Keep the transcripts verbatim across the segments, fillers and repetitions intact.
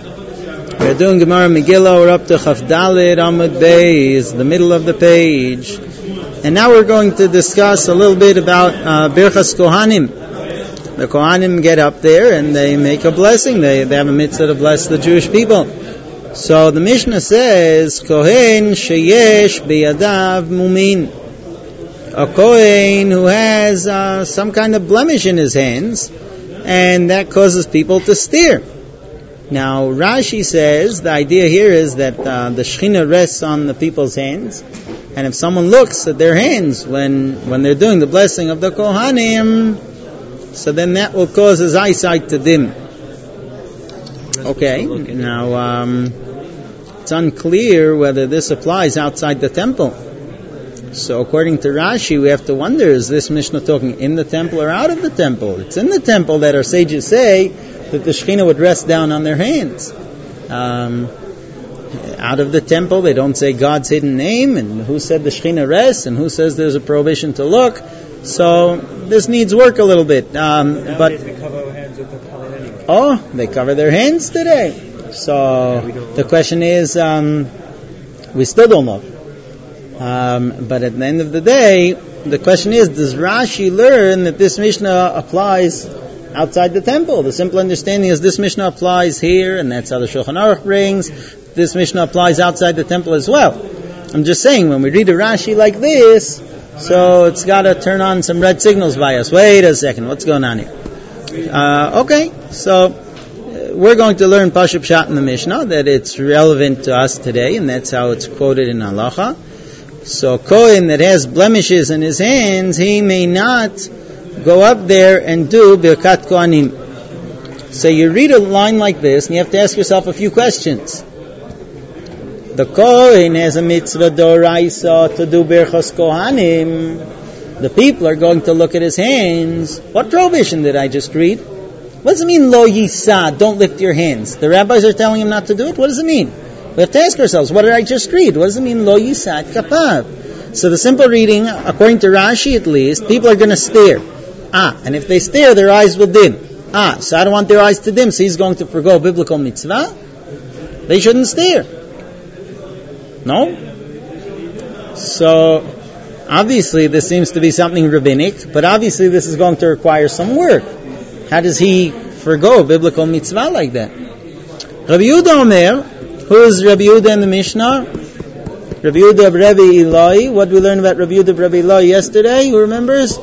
We're doing Gemara Megillah. We're up to Chaf Daled Amud Beis, the middle of the page. And now we're going to discuss a little bit about uh, Birchas Kohanim. The Kohanim get up there and they make a blessing. They, they have a mitzvah to bless the Jewish people. So the Mishnah says, Kohen sheyesh biyadav mumin. A Kohen who has uh, some kind of blemish in his hands, and that causes people to stare. Now, Rashi says the idea here is that uh, the Shekhinah rests on the people's hands, and if someone looks at their hands when when they're doing the blessing of the Kohanim, so then that will cause his eyesight to dim. Okay, now um, it's unclear whether this applies outside the temple. So according to Rashi, we have to wonder, is this Mishnah talking in the temple or out of the temple? It's in the temple that our sages say that the Shekhinah would rest down on their hands. Um, out of the temple, they don't say God's hidden name, and who said the Shekhinah rests, and who says there's a prohibition to look. So this needs work a little bit. Um, but they cover our hands with the towel anyway. Oh, they cover their hands today. So yeah, the question is, um, we still don't know. Um, but at the end of the day, the question is, does Rashi learn that this Mishnah applies outside the temple? The simple understanding is this Mishnah applies here, and that's how the Shulchan Aruch brings. This Mishnah applies outside the temple as well. I'm just saying, when we read a Rashi like this, so it's got to turn on some red signals by us. Wait a second, what's going on here? Uh, okay, so uh, we're going to learn Pashup Pshat in the Mishnah, that it's relevant to us today, and that's how it's quoted in Halacha. So Kohen that has blemishes in his hands, he may not go up there and do Birkat Kohanim. So you read a line like this, and you have to ask yourself a few questions. The Kohen has a mitzvah d'oraisa to do Birchas Kohanim. The people are going to look at his hands. What prohibition did I just read? What does it mean, lo yisa, don't lift your hands? The rabbis are telling him not to do it? What does it mean? We have to ask ourselves, what did I just read? What does it mean, lo yisat kapav? So the simple reading, according to Rashi at least, people are going to stare. Ah, and if they stare, their eyes will dim. Ah, so I don't want their eyes to dim, so he's going to forgo biblical mitzvah? They shouldn't stare. No? So, obviously this seems to be something rabbinic, but obviously this is going to require some work. How does he forgo biblical mitzvah like that? Rabbi Yehuda Omer, who is Rabbi Yehuda in the Mishnah? Rabbi Yehuda of Rabbi Eloi. What did we learn about Rabbi Yehuda of Rabbi Eloi yesterday? Who remembers?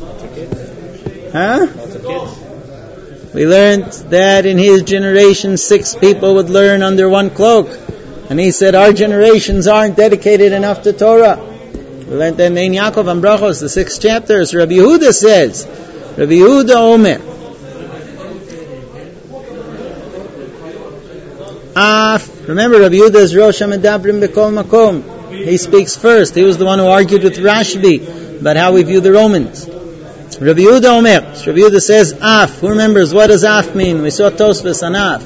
Huh? We learned that in his generation six people would learn under one cloak. And he said our generations aren't dedicated enough to Torah. We learned that in Ein Yaakov and Brachos, the sixth chapter. So Rabbi Yehuda says, Rabbi Yehuda Omer, Af, remember Rabbi Yehuda is Rosh HaMedabrim B'Kol Makom. He speaks first. He was the one who argued with Rashbi about how we view the Romans. Rabbi Yehuda Omer, Rabbi Yehuda says Af. Who remembers, what does Af mean? We saw Tosfos on Af.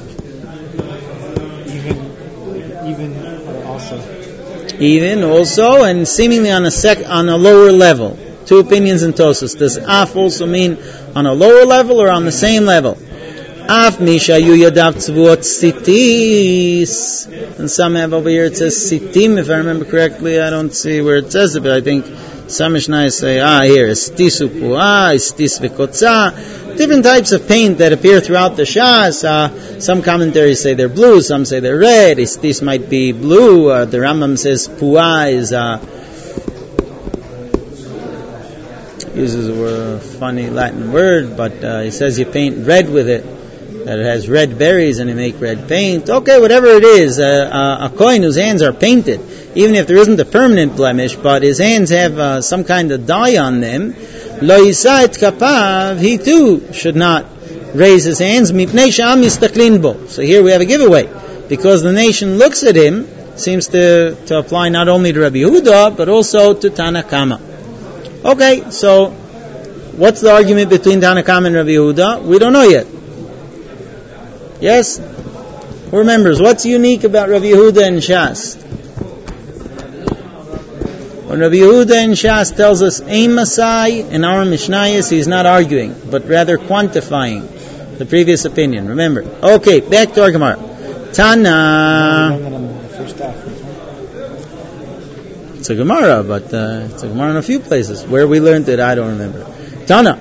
Even, even also. Even also, and seemingly on a sec, on a lower level. Two opinions in Tosfos. Does Af also mean on a lower level or on the same level? Af misha yu yadav tzvuot sitis. And some have over here it says sitim, if I remember correctly. I don't see where it says it, but I think some Mishnayos say, ah, here, stis upuah, stis v'kotza. Different types of paint that appear throughout the Shas. Uh, some commentaries say they're blue, some say they're red. Stis might be blue. Uh, the Rambam says puah is, uh, uses a word, funny Latin word, but uh, he says you paint red with it. That it has red berries and you make red paint. Okay, whatever it is, uh, uh, a Kohen whose hands are painted, even if there isn't a permanent blemish, but his hands have uh, some kind of dye on them, lo yisait kapav, he too should not raise his hands, mipnei she'am mistaklin bo. So here we have a giveaway, because the nation looks at him, seems to, to apply not only to Rabbi Yehuda, but also to Tana Kama. Okay, so what's the argument between Tana Kama and Rabbi Yehuda? We don't know yet. Yes? Who remembers? What's unique about Rabbi Yehuda and Shas? When Rabbi Yehuda in Shas tells us Ein Masai, in our Mishnayos, he's not arguing, but rather quantifying the previous opinion. Remember. Okay, back to our Gemara. Tana. We learned it on the first half. It's a Gemara, but uh, it's a Gemara in a few places. Where we learned it, I don't remember. Tana.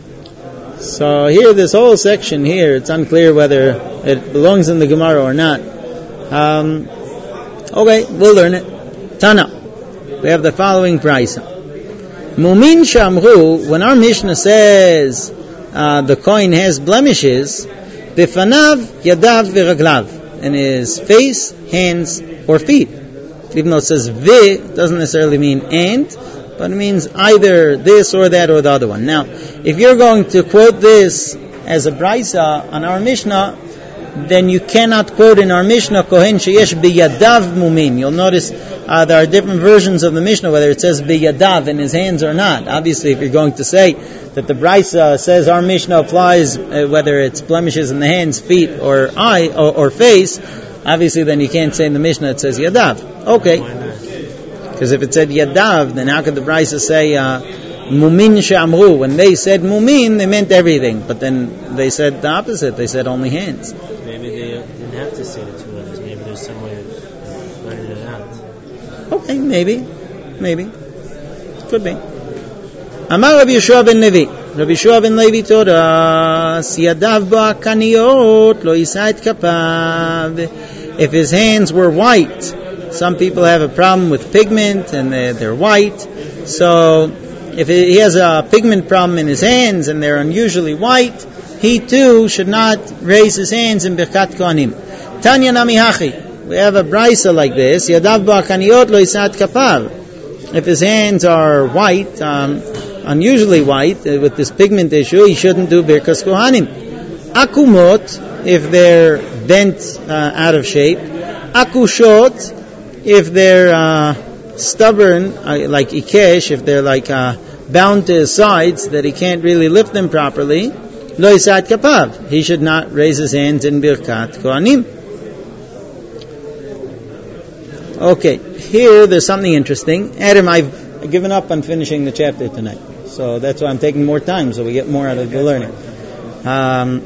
So here, this whole section here, it's unclear whether it belongs in the Gemara or not. Um, okay, we'll learn it. Tana. We have the following brisa. Mumin shamru, when our Mishnah says uh, the coin has blemishes, bifanav, yadav, viraglav, in his face, hands, or feet. Even though it says vi, it doesn't necessarily mean and, but it means either this or that or the other one. Now, if you're going to quote this as a brisa on our Mishnah, then you cannot quote in our Mishnah kohen sheyesh biyadav mumin. You'll notice uh, there are different versions of the Mishnah whether it says biyadav in his hands or not. Obviously, if you're going to say that the brisa says our Mishnah applies uh, whether it's blemishes in the hands, feet, or eye or, or face, obviously then you can't say in the Mishnah it says yadav. Okay, because if it said yadav, then how could the brisa say uh, mumin she'amru? When they said mumin, they meant everything, but then they said the opposite. They said only hands. Maybe they didn't have to say the two letters. Maybe there's some way of learning it out. Okay, maybe, maybe, could be. Amar Rabbi Yeshua ben Levi. Rabbi Yeshua ben Levi told us, Yadav ba'akaniot lo yisa et kapav. If his hands were white, some people have a problem with pigment and they're, they're white. So if he has a pigment problem in his hands and they're unusually white, he too should not raise his hands in Birkat Kohanim. Tanya nami hachi. We have a brisa like this. Yadav ba'akaniot lo yisa et kapav. If his hands are white, um, unusually white, uh, with this pigment issue, he shouldn't do Birkas Kohanim. Akumot, if they're bent uh, out of shape. Akushot, if they're uh, stubborn, uh, like Ikesh, if they're like uh, bound to his sides, that he can't really lift them properly. Lo yisat kapav. He should not raise his hands in Birkat Kohanim. Okay, here there's something interesting. Adam, I've given up on finishing the chapter tonight, so that's why I'm taking more time, so we get more out of the learning. Um,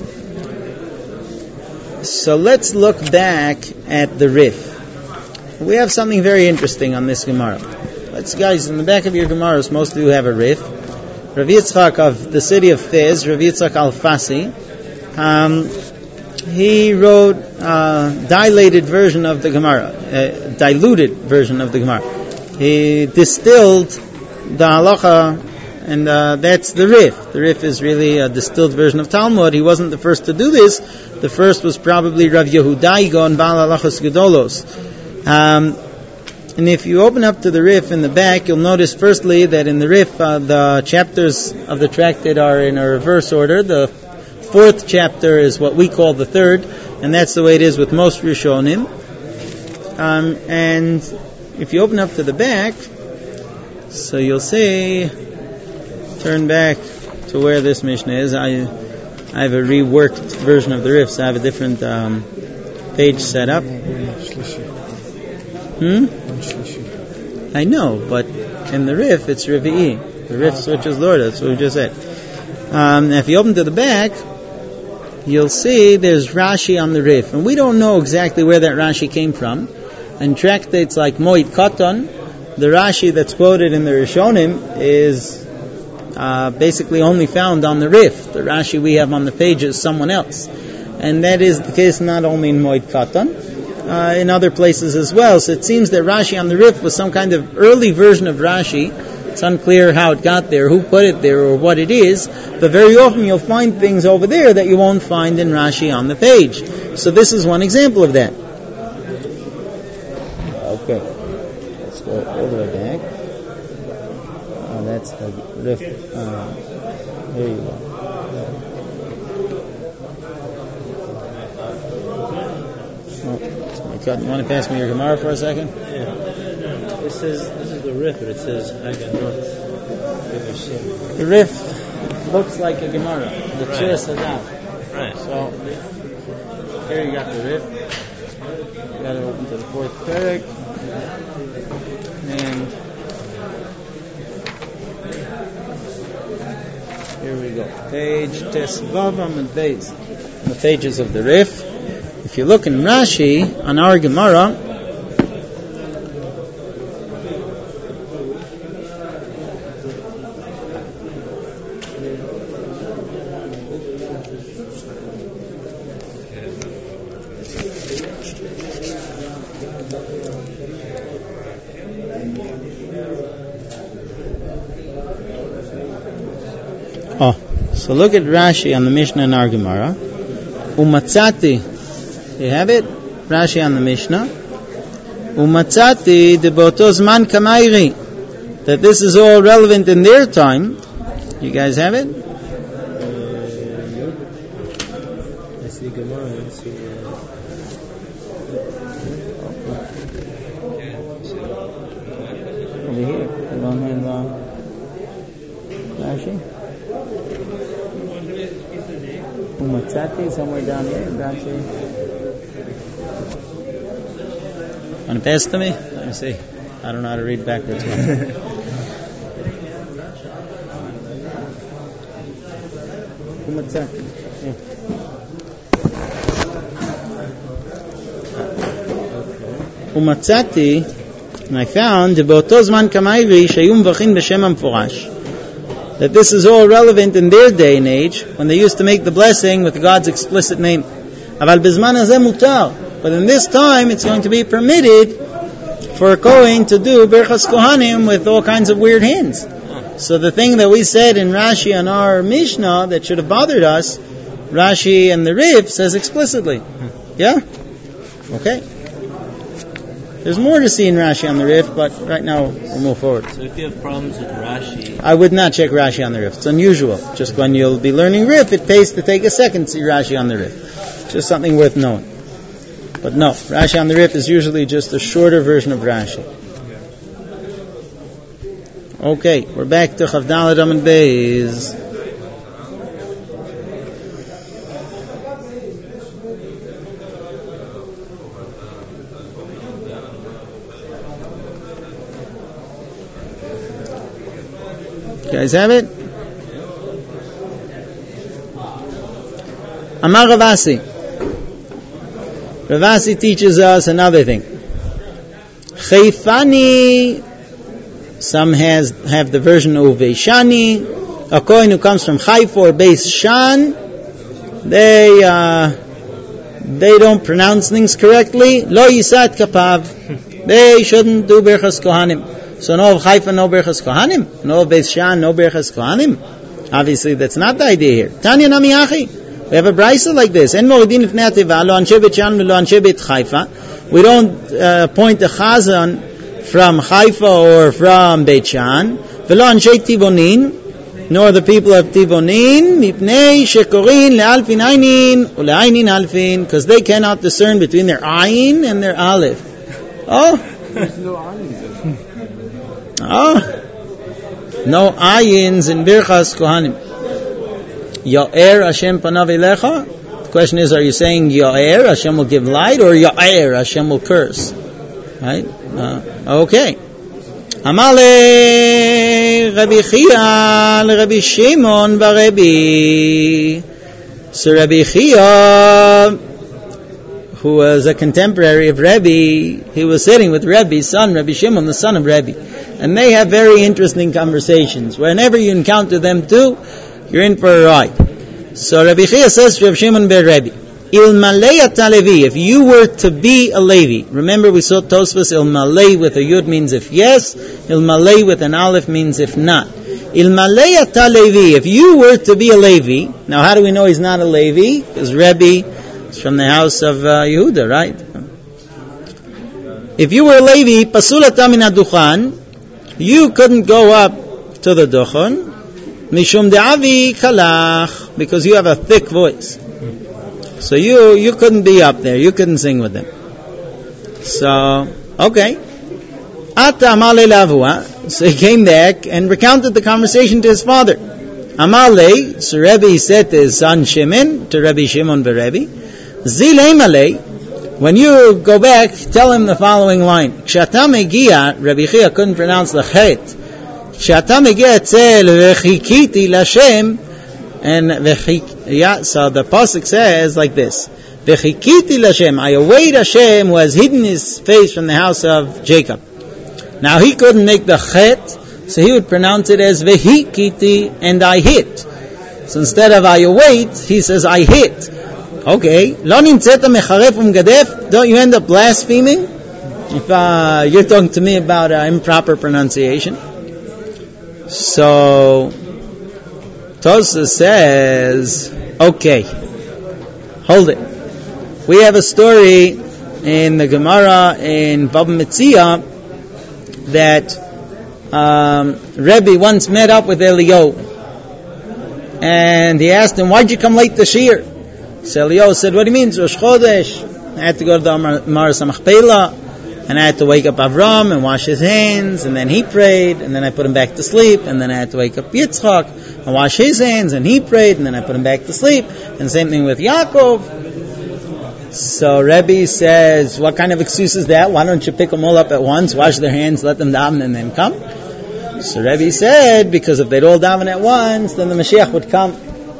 so let's look back at the Rif. We have something very interesting on this Gemara. Let's, guys, in the back of your Gemaras, most of you have a Rif. Rav Yitzchak of the city of Fez, Rav Yitzchak Alfasi, um, he wrote a dilated version of the Gemara, a diluted version of the Gemara. He distilled the halacha, and uh, that's the Rif. The Rif is really a distilled version of Talmud. He wasn't the first to do this. The first was probably Rav Yehudai and Baal Halachos Gedolos. Um, and if you open up to the Rif in the back, you'll notice firstly that in the Rif, uh, the chapters of the tractate are in a reverse order. The fourth chapter is what we call the third, and that's the way it is with most Rishonim. Um, and if you open up to the back, so you'll see, turn back to where this Mishnah is. I I have a reworked version of the Rif, so I have a different um, page set up. Hmm? I know, but in the Rif it's Revi'i. The Rif switches Lord, that's what we just said. Um, if you open to the back, you'll see there's Rashi on the Rif, and we don't know exactly where that Rashi came from. In tractates like Moed Katan, the Rashi that's quoted in the Rishonim is uh, basically only found on the Rif. The Rashi we have on the page is someone else, and that is the case not only in Moed Katan, uh, in other places as well. So it seems that Rashi on the Rif was some kind of early version of Rashi. It's unclear how it got there, who put it there, or what it is, but very often you'll find things over there that you won't find in Rashi on the page. So this is one example of that. Okay, let's go all the way back. Oh, that's the Rif. Uh, there you go. Oh, you want to pass me your Gemara for a second? Yeah. It says, this is the Rif, but it says Haganot. The Rif looks like a Gemara. The Right. Tzur Sadat. Right. So, here you got the Rif. You got to open to the fourth parak. And here we go. Page Tesvav Amud Beis. The pages of the Rif. The if you look in Rashi on our Gemara, oh, so look at Rashi on the Mishnah in our Gemara. Umatzati, you have it? Rashi on the Mishnah. Umatzati de boto zman kamairi, that this is all relevant in their time. You guys have it? I see Gemara. I see. Over here. You don't have uh, Rashi? Umatzati, somewhere down here. Rashi. Want to pass to me? Let me see. I don't know how to read backwards. Umatzati. Yeah. Umatzati, and I found באותו זמן כמיירי שהיו מבחין בשם המפורש, that this is all relevant in their day and age when they used to make the blessing with God's explicit name. אבל בזמן הזה מותר, but in this time it's going to be permitted for a Kohen to do Birchas Kohanim with all kinds of weird hands. So the thing that we said in Rashi on our Mishnah that should have bothered us, Rashi and the Rif says explicitly. Yeah? Okay. There's more to see in Rashi on the Rif, but right now we'll move forward. So if you have problems with Rashi, I would not check Rashi on the Rif. It's unusual. Just when you'll be learning Rif, it pays to take a second to see Rashi on the Rif. Just something worth knowing. But no, Rashi on the Rif is usually just a shorter version of Rashi. Okay, we're back to Chavdalad Amud Beis. You guys have it? Amar Ravasi. Ravasi teaches us another thing. Chayfani, some has have the version of Veishani. A Kohen who comes from Haifa or Beis Shan, they uh, they don't pronounce things correctly. Lo Yisat Kapav. They shouldn't do Birchas Kohanim. So no of Haifa, no Birchas Kohanim. No of Beis Shan, no Birchas Kohanim. Obviously, that's not the idea here. Tanya Nami Achi. We have a brisa like this. En moridin lifnei ateva lo anshe Beit Shan lo anshe Beit Haifa. We don't uh, point a chazan from Haifa or from Beit Shan. Velo anshe Tivonin, nor the people of Tivonin, mipnei shekorin lealfin aynin uleaynin alfin, because they cannot discern between their ayin and their aleph. Oh, There's no ayins. oh, no ayins in Birchas Kohanim. Ya'er Hashem panav elecha. The question is, are you saying Ya'er, Hashem will give light, or Ya'er, Hashem will curse? Right? Uh, okay. Amale Rabbi Chia le Rabbi Shimon baRabbi. So Rabbi Chia, who was a contemporary of Rabbi, he was sitting with Rabbi's son, Rabbi Shimon, the son of Rabbi. And they have very interesting conversations. Whenever you encounter them too, you're in for a ride. So Rabbi Chia says to Rabbi Shimon ber Rabbi, Ilmalei ata Levi, if you were to be a Levi, remember we saw Tosfos, Ilmalei with a Yud means if yes, Ilmalei with an Aleph means if not. Ilmalei ata Levi, if you were to be a Levi, now how do we know he's not a Levi? Because Rabbi is from the house of uh, Yehuda, right? If you were a Levi, Pasulata min ha-duchan, you couldn't go up to the Duchan, Mishum de'avi kalach, because you have a thick voice. So you you couldn't be up there. You couldn't sing with them. So, okay. Ata amale lavua. So he came back and recounted the conversation to his father. Amale, so Rebbe said to his son Shimon, to Rabbi Shimon beRabbi, Zilei malei, when you go back, tell him the following line. Kshata megia, Rabbi Chia couldn't pronounce the chet. Kshata megia etzel v'chikiti l'Hashem, and v'chik, yeah, so the pasuk says like this: V'chikiti l'Hashem, I await Hashem who has hidden his face from the house of Jacob. Now he couldn't make the chet, so he would pronounce it as v'hikiti, and I hit. So instead of I await, he says I hit. Okay, lo nimtzeta mecharef umgadef, don't you end up blaspheming? If uh, you're talking to me about uh, improper pronunciation. So, Tosfos says, okay, hold it. We have a story in the Gemara in Bava Metzia that um, Rebbe once met up with Eliyahu, and he asked him, "Why'd you come late to Shir?" So Eliyahu said, "What do you mean? It's Rosh Chodesh. I had to go to the Maras HaMachpelah, and I had to wake up Avram and wash his hands, and then he prayed, and then I put him back to sleep, and then I had to wake up Yitzchak and wash his hands, and he prayed, and then I put him back to sleep, and same thing with Yaakov." So Rebbe says, what kind of excuse is that? Why don't you pick them all up at once, wash their hands, let them daven, and then come? So Rebbe said, because if they'd all daven at once, then the Mashiach would come.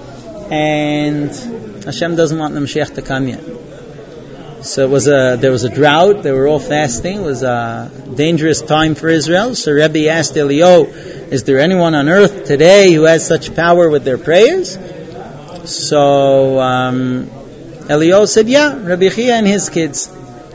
And Hashem doesn't want the Mashiach to come yet. So it was a, there was a drought, they were all fasting, it was a dangerous time for Israel. So Rebbe asked Eliyahu, is there anyone on earth today who has such power with their prayers? So um, Eliyahu said, yeah, Rabbi Chia and his kids.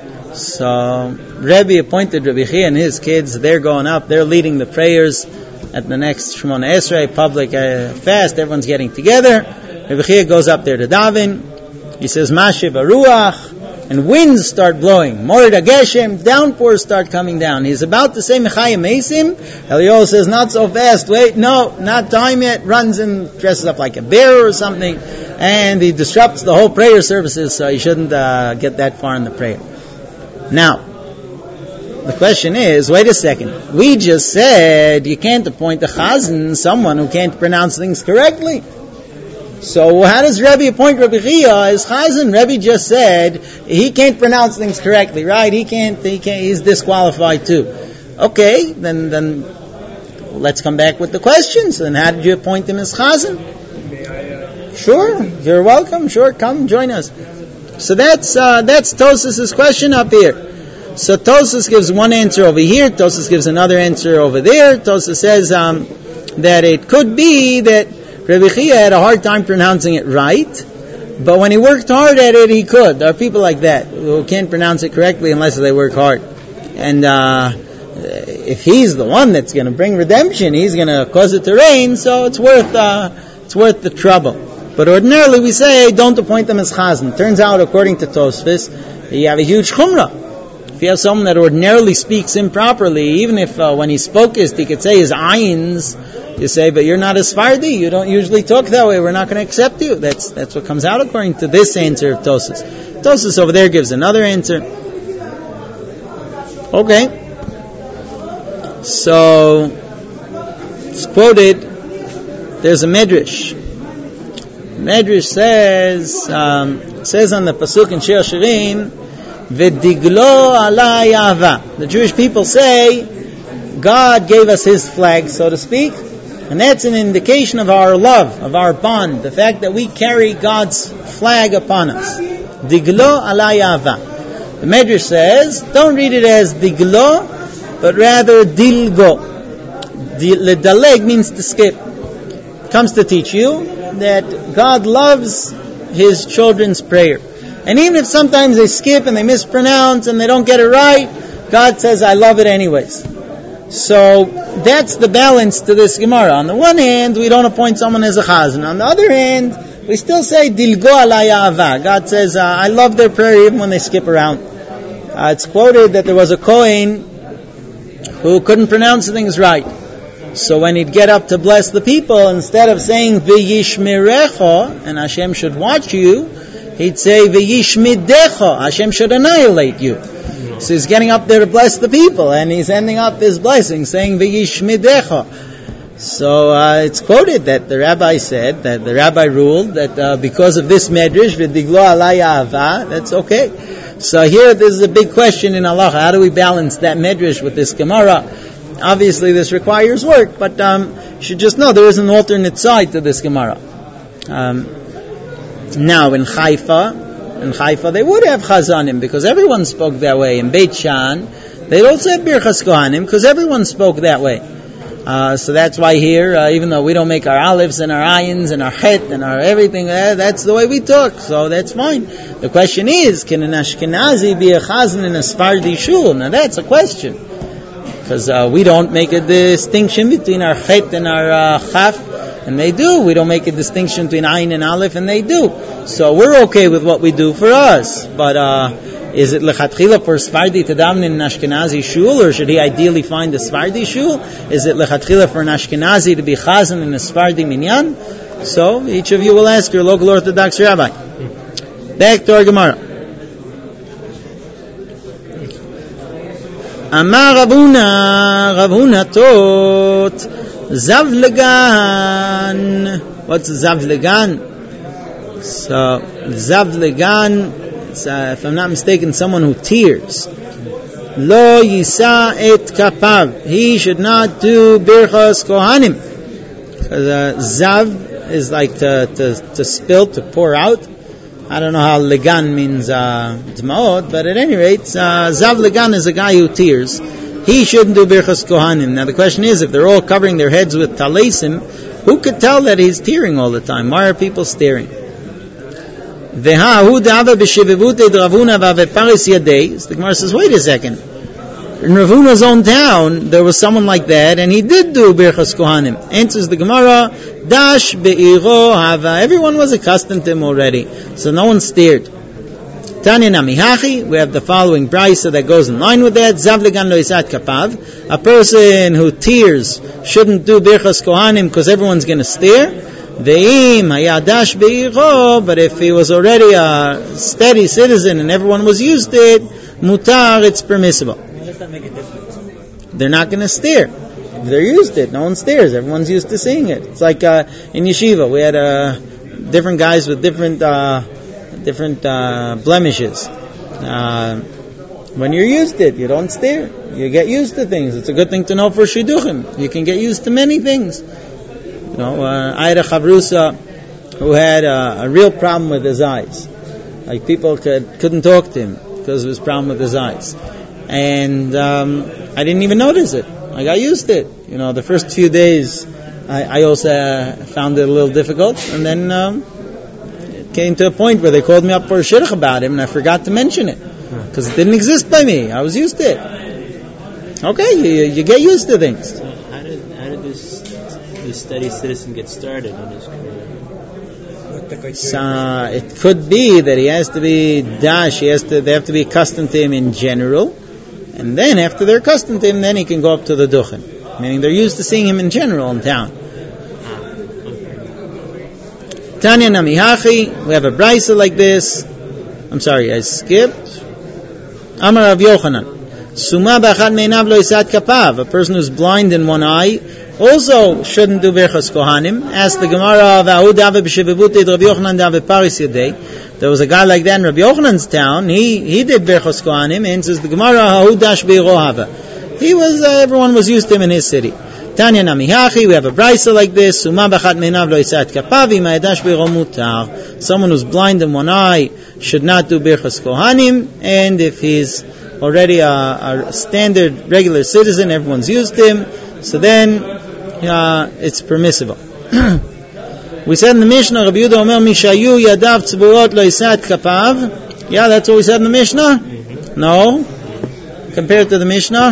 So Rebbe appointed Rabbi Chia and his kids, they're going up, they're leading the prayers at the next Shemona Esrei public uh, fast, everyone's getting together. Rabbi Chia goes up there to daven, he says, Mashiv Aruach, and winds start blowing. Morid Ageshem, downpours start coming down. He's about to say Mechayim Mesim. Eliyahu says, not so fast. Wait, no, not time yet. Runs and dresses up like a bear or something. And he disrupts the whole prayer services, so he shouldn't uh, get that far in the prayer. Now, the question is, wait a second. We just said you can't appoint a chazan, someone who can't pronounce things correctly. So how does Rebbe appoint Rabbi Chia as chazan? Rebbe just said he can't pronounce things correctly, right? He can't. He can't. He's disqualified too. Okay, then then let's come back with the questions. And how did you appoint him as chazan? Sure, you're welcome. Sure, come join us. So that's uh, that's Tosfos' question up here. So Tosfos gives one answer over here. Tosfos gives another answer over there. Tosfos says um, that it could be that Rabbi Chia had a hard time pronouncing it right, but when he worked hard at it, he could. There are people like that who can't pronounce it correctly unless they work hard. And uh, if he's the one that's going to bring redemption, he's going to cause it to rain, so it's worth uh, it's worth the trouble. But ordinarily we say, don't appoint them as chazan. Turns out, according to Tosfos, you have a huge chumrah. If you have someone that ordinarily speaks improperly, even if uh, when he spoke he could say his ayins, you say, but you're not a Sephardi, you don't usually talk that way, we're not going to accept you. That's that's what comes out according to this answer of Tosfos. Tosfos over there gives another answer. Okay. So, it's quoted, there's a Medrash. Medrash says, um, says on the Pasuk in Shir Shirim, V'diglo alai ahava. The Jewish people say, God gave us His flag, so to speak, and that's an indication of our love, of our bond, the fact that we carry God's flag upon us. Diglo alai ahava. The Medrash says, don't read it as diglo, but rather dilgo. Daleg means to skip. It comes to teach you that God loves His children's prayer. And even if sometimes they skip and they mispronounce and they don't get it right, God says, I love it anyways. So that's the balance to this Gemara. On the one hand, we don't appoint someone as a chazan. On the other hand, we still say, Dilgo alai ahava. God says, uh, I love their prayer even when they skip around. Uh, it's quoted that there was a Kohen who couldn't pronounce things right. So when he'd get up to bless the people, instead of saying V'yishmirecha, and Hashem should watch you, he'd say V'yishmidecha, Hashem should annihilate you. So he's getting up there to bless the people, and he's ending up his blessing saying V'yishmidecha. So uh, it's quoted that the rabbi said, that the rabbi ruled that uh, because of this medrash, V'diglo alai ahava, that's okay. So here this is a big question in halacha. How do we balance that medrash with this Gemara? Obviously this requires work, but um, you should just know there is an alternate side to this Gemara. Um, now in Haifa, In Haifa, they would have chazanim because everyone spoke that way. In Beit Shan, they'd also have birchas kohanim because everyone spoke that way. Uh, so that's why here, uh, even though we don't make our olives and our ayins and our het and our everything, uh, that's the way we talk. So that's fine. The question is, can an Ashkenazi be a chazan in a Sephardi shul? Now that's a question. Because uh, we don't make a distinction between our het and our uh, chaf, and they do. We don't make a distinction between ayin and aleph, and they do. So we're okay with what we do for us. But uh, is it lechatchila for Sephardi to daven in an Ashkenazi shul, or should he ideally find a Sephardi shul? Is it lechatchila for an Ashkenazi to be chazan in a Sephardi minyan? So each of you will ask your local Orthodox rabbi. Back to our Gemara. Amar Ravuna, Ravuna tot zav legan. What's zav legan? So zav legan. Uh, if I'm not mistaken, someone who tears. Lo yisa et kapav. He should not do birchas kohanim. Uh, zav is like to, to, to spill, to pour out. I don't know how legan means uh, dmaot, but at any rate, uh, zav legan is a guy who tears. He shouldn't do birchas kohanim. Now the question is, if they're all covering their heads with talesim, who could tell that he's tearing all the time? Why are people staring? The Gemara says, wait a second. In Ravuna's own town, there was someone like that, and he did do birchas kohanim. Answers the Gemara, Dash be'iro hava. Everyone was accustomed to him already, so no one stared. Tanya namihachi. We have the following brisa that goes in line with that. Zav legan lo yisat kapav. A person who tears shouldn't do birchas kohanim because everyone's going to stare. Ve'im hayadash be'iro, but if he was already a steady citizen and everyone was used to it, mutar, it's permissible. Why does that make a difference? They're not going to stare. If they're used to it, no one stares. Everyone's used to seeing it. It's like uh, in yeshiva, we had uh, different guys with different uh, different uh, blemishes. Uh, when you're used to it, you don't stare. You get used to things. It's a good thing to know for shidduchim. You can get used to many things. You know, uh, I had a chavrusa who had a, a real problem with his eyes. Like people could, couldn't talk to him because of his problem with his eyes. And um, I didn't even notice it. I got used to it. You know, the first few days I, I also uh, found it a little difficult. And then um, it came to a point where they called me up for a shidduch about him and I forgot to mention it. Because it didn't exist by me. I was used to it. Okay, you, you get used to things. So how did, how did this... the steady citizen get started in his career? So it could be that he has to be dash. He has to. They have to be accustomed to him in general, and then after they're accustomed to him, then he can go up to the duchen. Meaning they're used to seeing him in general in town. Tanya namihachi. We have a brisa like this. I'm sorry, I skipped. Amar Rav Yochanan. Suma b'achad meinav lo yisat kapav. A person who's blind in one eye also shouldn't do birchas kohanim. Ask the Gemara of Ahu Dave b'shevivutei Rabbi Yochanan Dave Paris Yadei. There was a guy like that in Rabbi Yochanan's town. He he did birchas kohanim. Answers the Gemara Ahu Dash be'iro hava. He was uh, everyone was used to him in his city. Tanya namihachi. We have a brisa like this. Suma b'achat meinav lo yisat kapav ima yadash be'iro mutar. Someone who's blind in one eye should not do birchas kohanim, and if he's already a, a standard regular citizen, everyone's used to him, so then Uh, it's permissible. We said in the Mishnah, Rabbi Yehuda Omer, Mishayu yadav tzburot lo yisat kapav. Yeah, that's what we said in the Mishnah? Mm-hmm. No. Compared to the Mishnah?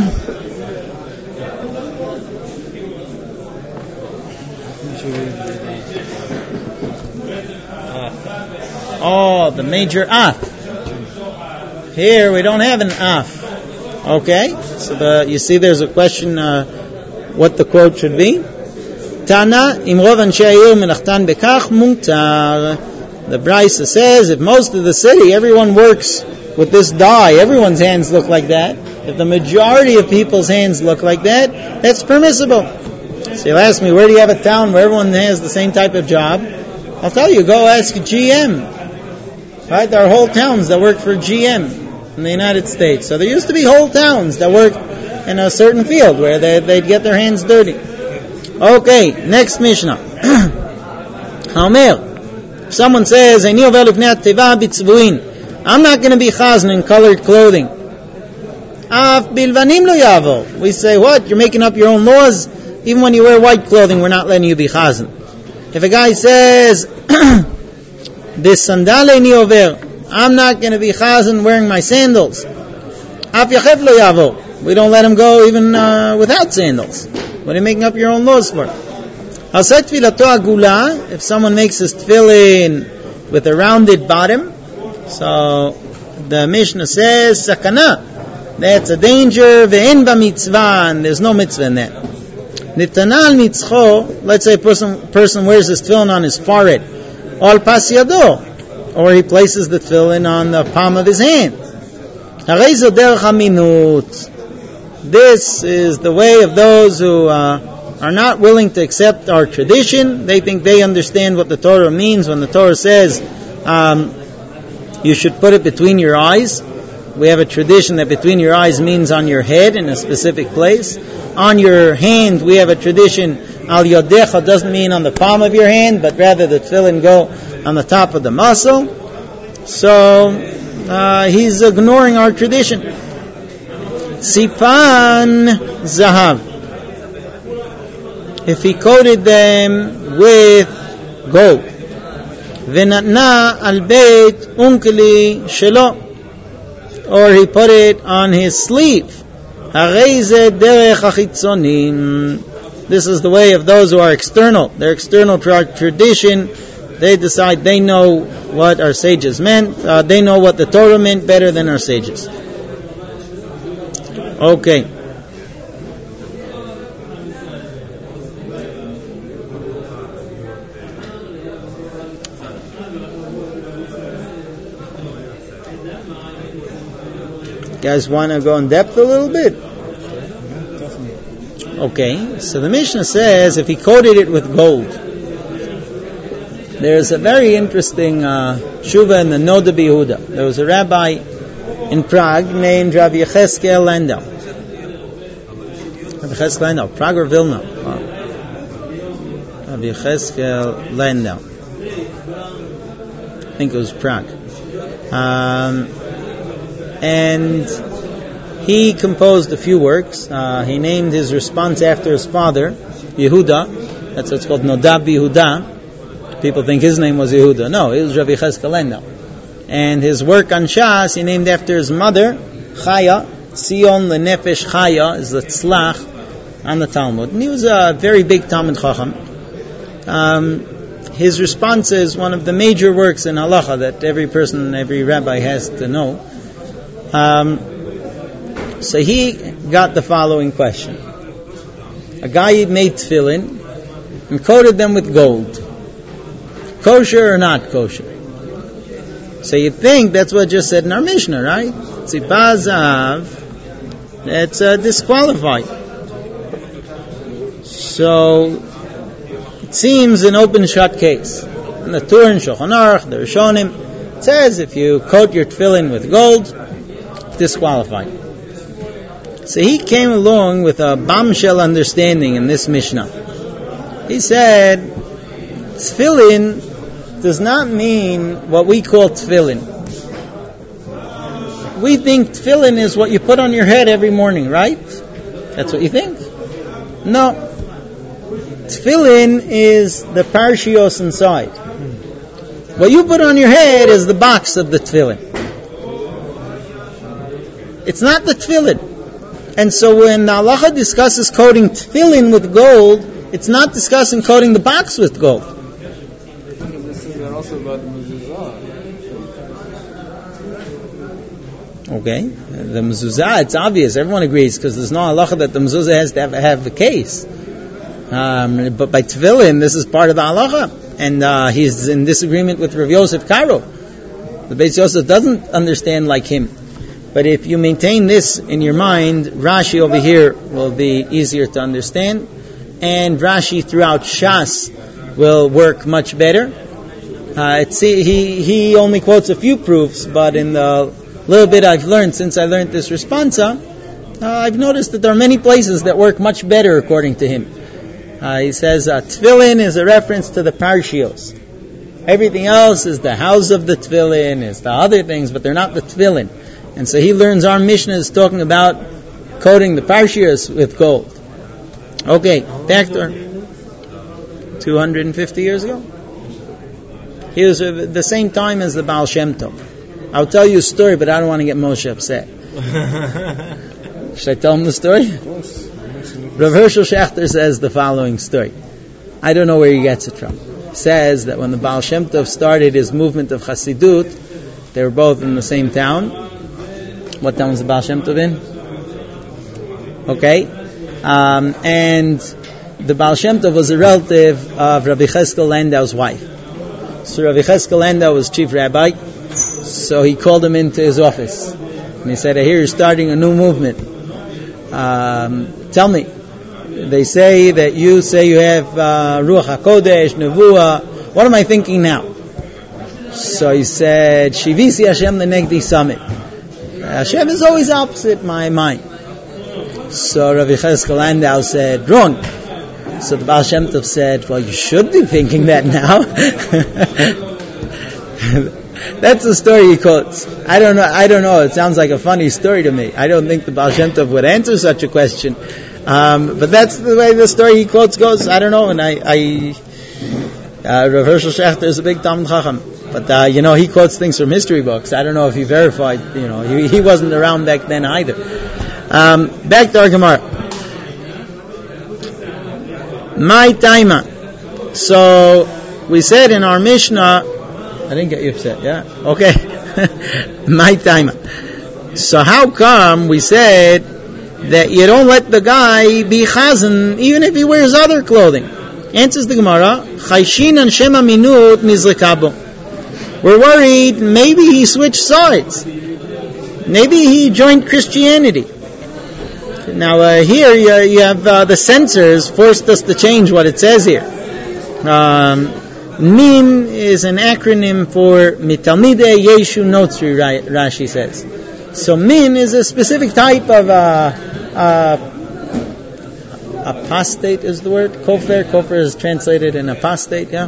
Oh, the major af. Here we don't have an af. Okay, so the, you see there's a question uh, what the quote should be. Tana imrov anshe hayir melachtan bekach mutar. The Brisa says if most of the city, everyone works with this dye, everyone's hands look like that. If the majority of people's hands look like that, that's permissible. So you'll ask me, where do you have a town where everyone has the same type of job? I'll tell you, go ask G M. Right? There are whole towns that work for G M in the United States. So there used to be whole towns that work in a certain field where they, they'd get their hands dirty. Okay, next Mishnah. Haomer. If someone says, "Ani over lifnei ateva b'tzvuin," I'm not going to be chazan in colored clothing. Af bilvanim lo yavo. We say, what? You're making up your own laws? Even when you wear white clothing, we're not letting you be chazan. If a guy says, this sandale ni over, I'm not going to be chazan wearing my sandals. Af yachev lo yavo. We don't let him go even uh, without sandals. What are you making up your own laws for? If someone makes his tefillin with a rounded bottom, so the Mishnah says, sakana, that's a danger, ve'en ba mitzvah, and there's no mitzvah in that. Nitanal mitzcho, let's say a person, person wears his tefillin on his forehead, al pas yado, or he places the tefillin on the palm of his hand. Hareizo derech haminut. This is the way of those who uh, are not willing to accept our tradition. They think they understand what the Torah means when the Torah says um, you should put it between your eyes. We have a tradition that between your eyes means on your head in a specific place. On your hand, we have a tradition, al yodecha doesn't mean on the palm of your hand, but rather the tefillin go on the top of the muscle. So uh, he's ignoring our tradition. Sipan zahav. If he coated them with gold, v'natna al beit unkeli shelo, or he put it on his sleeve. Harei ze derech hachitzonim. This is the way of those who are external. They're external to our tradition. They decide they know what our sages meant. Uh, they know what the Torah meant better than our sages. Okay. You guys want to go in depth a little bit? Okay. So the Mishnah says if he coated it with gold. There's a very interesting uh, tshuva in the Noda B'Yehuda. There was a rabbi in Prague named Rabbi Yecheskel Landau. Rabbi Yecheskel Landau, Prague or Vilna? Wow. Rabbi Yecheskel Landau. I think it was Prague. Um, and he composed a few works. Uh, he named his response after his father, Yehuda. That's what's called Noda B'Yehuda. People think his name was Yehuda. No, it was Rabbi Yecheskel Landau. And his work on Shas, he named after his mother, Chaya. Sion Lenefesh Chaya is the tzlach on the Talmud. And he was a very big Talmud Chacham. Um, his response is one of the major works in halacha that every person, every rabbi has to know. Um, so he got the following question. A guy made tefillin and coated them with gold. Kosher or not kosher? So you think that's what just said in our Mishnah, right? Tzipah zahav, that's uh, disqualified. So it seems an open shut case. In the Tur and Shulchan Aruch, the Rishonim, it says if you coat your tefillin with gold, disqualified. So he came along with a bombshell understanding in this Mishnah. He said, tefillin does not mean what we call tefillin. We think tefillin is what you put on your head every morning, right? That's what you think? No. Tefillin is the parshios inside. What you put on your head is the box of the tefillin. It's not the tefillin. And so when the halacha discusses coating tefillin with gold, it's not discussing coating the box with gold. Also about the mezuzah. Okay, the mezuzah, it's obvious, everyone agrees, because there's no halacha that the mezuzah has to have, have the case. Um, but by tefillin, this is part of the halacha, and uh, he's in disagreement with Rav Yosef Karo. The Beis Yosef doesn't understand like him. But if you maintain this in your mind, Rashi over here will be easier to understand, and Rashi throughout Shas will work much better. Uh, it's, he he only quotes a few proofs, but in the little bit I've learned since I learned this responsa, uh, I've noticed that there are many places that work much better according to him. Uh, he says uh, tefillin is a reference to the parshios. Everything else is the house of the tefillin, is the other things, but they're not the tefillin. And so he learns our Mishnah is talking about coating the parshias with gold. Okay, back to two hundred fifty years ago. He was at the same time as the Baal Shem Tov. I'll tell you a story, but I don't want to get Moshe upset. Should I tell him the story? Of course. Rav Hershel Schachter says the following story. I don't know where he gets it from. He says that when the Baal Shem Tov started his movement of Chassidut, they were both in the same town. What town was the Baal Shem Tov in? Okay. Um, and the Baal Shem Tov was a relative of Rabbi Cheskel Landau's wife. So Rabbi Cheskel Landau was chief rabbi, so he called him into his office. And he said, I hear you're starting a new movement. Um, tell me. They say that you say you have uh, Ruach HaKodesh, Nevuah. What am I thinking now? So he said, Shivisi Hashem Lenegdi Summit. Hashem is always opposite my mind. So Rabbi Cheskel Landau said, wrong. So the Baal Shem Tov said, well, you should be thinking that now. That's the story he quotes. I don't know. I don't know. It sounds like a funny story to me. I don't think the Baal Shem Tov would answer such a question. Um, but that's the way the story he quotes goes. I don't know. And I, I uh, Rav Hershel Schachter is a big Talmud Chacham. But, uh, you know, he quotes things from history books. I don't know if he verified, you know, he, he wasn't around back then either. Um, back to our Gemara. My taima. So we said in our Mishnah, I didn't get you upset, yeah? Okay. My taima. So how come we said that you don't let the guy be chazan even if he wears other clothing? Answers the Gemara, Chayshin and Shema Minut Mizlikabo. We're worried maybe he switched sides. Maybe he joined Christianity. Now uh, here you, you have uh, the censors forced us to change what it says here. Um, Min is an acronym for Mitalmidei Yeshu Notzri, Rashi says. So Min is a specific type of uh, uh, apostate is the word. Kofer, Kofer is translated in apostate, yeah? I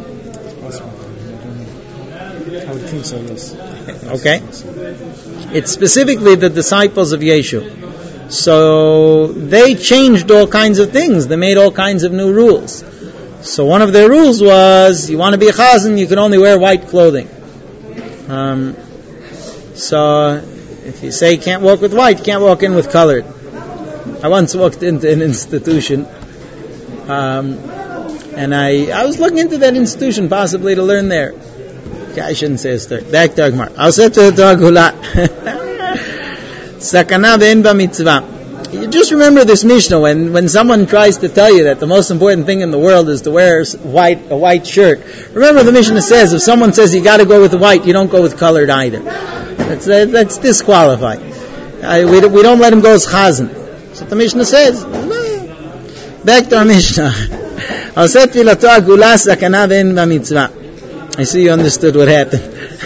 would think so, yes. Okay. It's specifically the disciples of Yeshu. So they changed all kinds of things. They made all kinds of new rules. So one of their rules was, you want to be a chazan, you can only wear white clothing. Um, so if you say you can't walk with white, you can't walk in with colored. I once walked into an institution, um, and I I was looking into that institution possibly to learn there. Okay, I shouldn't say a story. Back to Agmar. I'll say to the dog hula. Sakana ve'en ba mitzvah. You just remember this Mishnah when, when someone tries to tell you that the most important thing in the world is to wear white a white shirt. Remember the Mishnah says if someone says you got to go with white, you don't go with colored either. That's that's disqualified. I, we we don't let him go as chazan. That's what the Mishnah says. Back to our Mishnah. I see you understood what happened.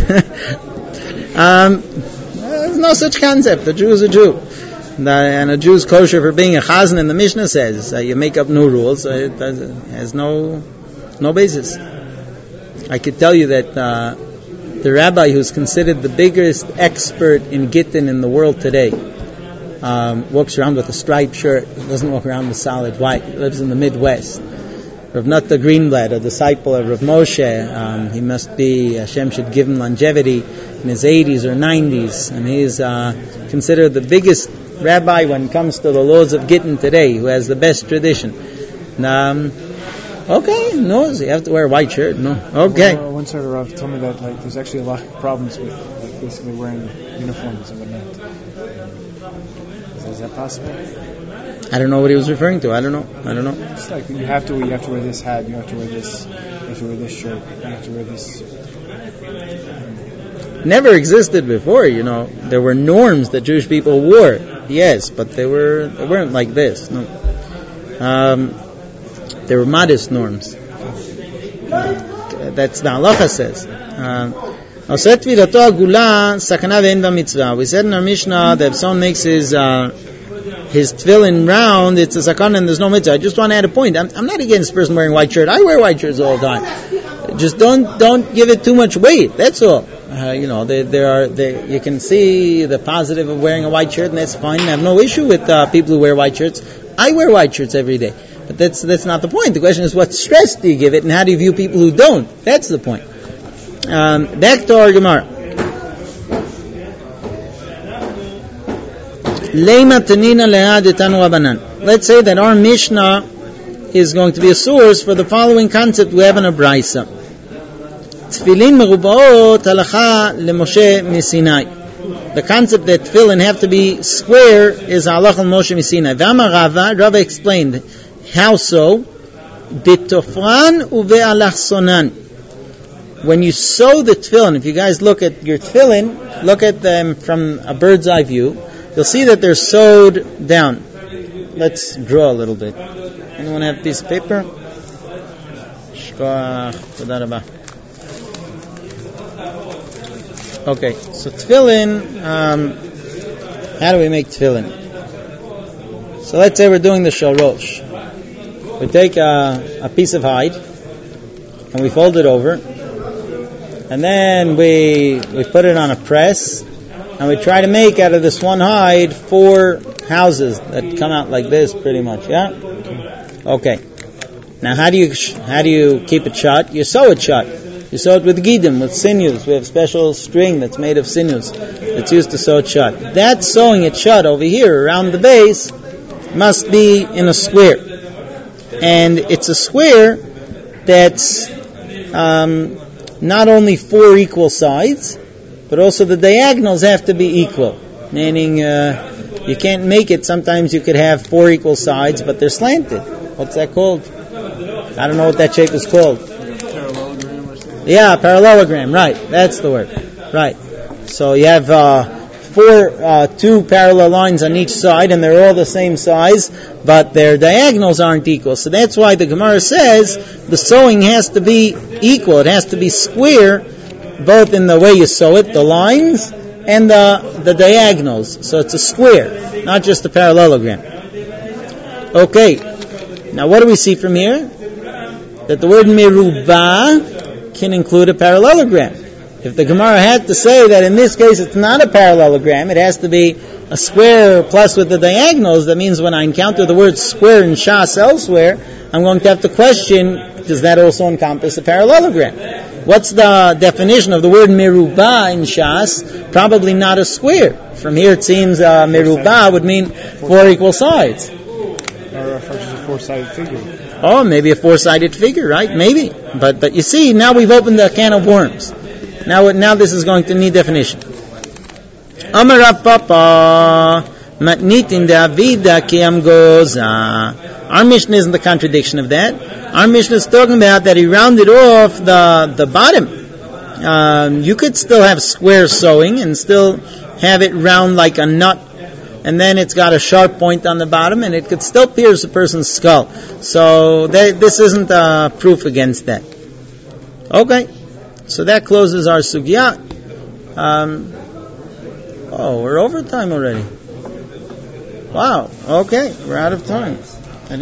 um, there's no such concept. A Jew is a Jew. And a Jew's kosher for being a chazan, and the Mishnah says uh, you make up new rules. Uh, it, does, it has no no basis. I could tell you that uh, the rabbi who's considered the biggest expert in Gittin in the world today um, walks around with a striped shirt. He doesn't walk around with solid white. He lives in the Midwest. Rav Nata Greenblatt, a disciple of Rav Moshe, um, he must be, Hashem should give him longevity in his eighties or nineties, and he's uh, considered the biggest rabbi when it comes to the laws of Gittin today, who has the best tradition. Um, okay, no, so you have to wear a white shirt, no. Okay. Well, uh, once heard Rav told me that like there's actually a lot of problems with like basically wearing uniforms and whatnot. Is, is that possible? I don't know what he was referring to. I don't know. I don't know. It's like you have to you have to wear this hat, you have to wear this, you have to wear this shirt, you have to wear this. Never existed before, you know. There were norms that Jewish people wore, yes, but they were they weren't like this. No, um, they were modest norms. That's the halacha says. Um, we said in our Mishnah that if someone makes his uh, his tefillin round, it's a sakana and there's no mitzvah. I just want to add a point. I'm, I'm not against a person wearing white shirt. I wear white shirts all the time. Just don't don't give it too much weight. That's all. Uh, you know, there, there are there, you can see the positive of wearing a white shirt, and that's fine. I have no issue with uh, people who wear white shirts. I wear white shirts every day, but that's that's not the point. The question is, what stress do you give it, and how do you view people who don't? That's the point. Um, back to our Gemara. Let's say that our Mishnah is going to be a source for the following concept we have in a Braisa. Tefillin merubaot halacha leMoshe miSinai. The concept that tefillin have to be square is halacha Moshe miSinai. V'amar Rava, Rava explained how so. B'tofran uve'alachsonan. When you sew the tefillin, if you guys look at your tefillin, look at them from a bird's eye view, you'll see that they're sewed down. Let's draw a little bit. Anyone have a piece of paper? Okay, so tefillin, um, how do we make tefillin? So let's say we're doing the shalosh. We take a, a piece of hide and we fold it over, and then we we put it on a press, and we try to make out of this one hide four houses that come out like this, pretty much. Yeah. Okay. Now, how do you how do you keep it shut? You sew it shut. You sew it with gidim, with sinews. We have special string that's made of sinews that's used to sew it shut. That sewing it shut over here around the base must be in a square, and it's a square that's um, not only four equal sides, but also the diagonals have to be equal. Meaning, uh, you can't make it. Sometimes you could have four equal sides, but they're slanted. What's that called? I don't know what that shape is called. Parallelogram or something? Yeah, parallelogram. Right, that's the word. Right. So you have uh, four, uh, two parallel lines on each side, and they're all the same size, but their diagonals aren't equal. So that's why the Gemara says the sewing has to be equal. It has to be square, both in the way you sew it, the lines, and the the diagonals. So it's a square, not just a parallelogram. Okay. Now what do we see from here? That the word merubah can include a parallelogram. If the Gemara had to say that in this case it's not a parallelogram, it has to be a square plus with the diagonals, that means when I encounter the word square in Shas elsewhere, I'm going to have to question, does that also encompass a parallelogram? What's the definition of the word merubah in Shas? Probably not a square. From here it seems uh, merubah would mean four equal sides. Or refers to a four-sided figure. Oh, maybe a four-sided figure, right? Maybe. But but you see, now we've opened a can of worms. Now now this is going to need definition. Amar Rav Papa matnitin de'avida ki am goza. Our Mishnah isn't the contradiction of that. Our Mishnah is talking about that he rounded off the the bottom. Um, you could still have square sewing and still have it round like a nut, and then it's got a sharp point on the bottom, and it could still pierce a person's skull. So that, this isn't a proof against that. Okay, so that closes our sugya. Um, oh, we're over time already. Wow, okay, we're out of time.